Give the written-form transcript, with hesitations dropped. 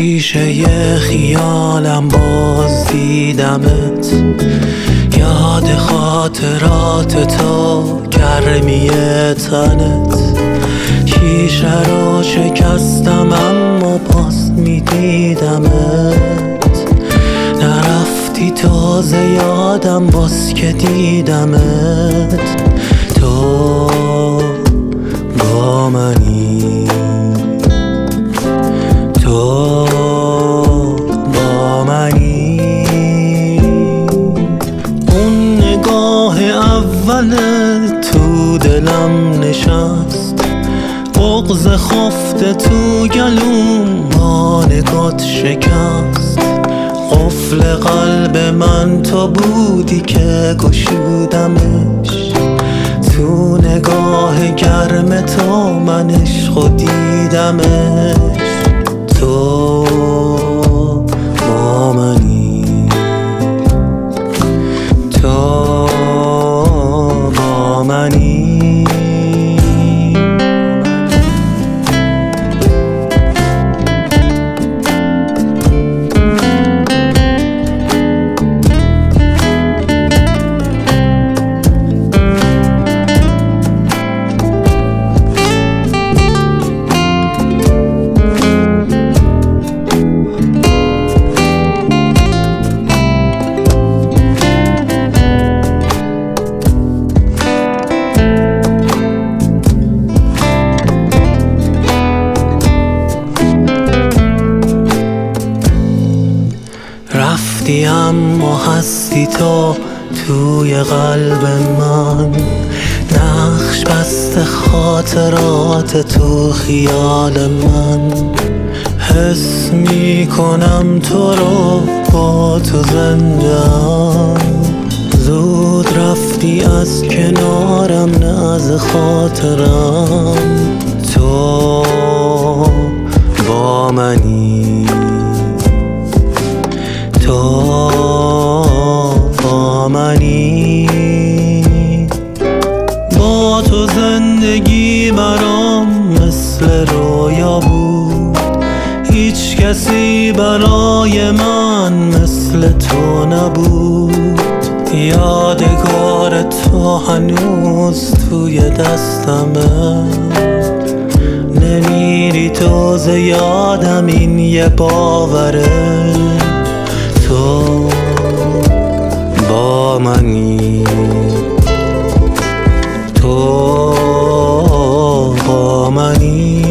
شیشه خیالم باز دیدمت، یاد خاطرات تو گرمی تنت. شیشه را شکستم اما باز میدیدمت، نرفتی تازه یادم باز که دیدمت. تو با منی، تو با منی. اون نگاه اول تو دلم نشست، بغض خفته تو گلوم با نگات شکست. قفل قلب من تو بودی که گشودمش، تو نگاه گرم تو من عشقو دیدمش. تو با منی، تو با منی. رفتی اما هستی تو توی قلب من، نقش بسته خاطرات تو خیال من. حس میکنم تو رو با تو زنده‌ام، زود رفتی از کنارم نه از خاطرم. تو با منی، تو با منی. با تو زندگی برام مثل رویا بود، هیچ کسی برای من مثل تو نبود. یادگار تو هنوز توی دستمه، نمیری تو ز یادم این یه باوره. تو با منی، تو با منی.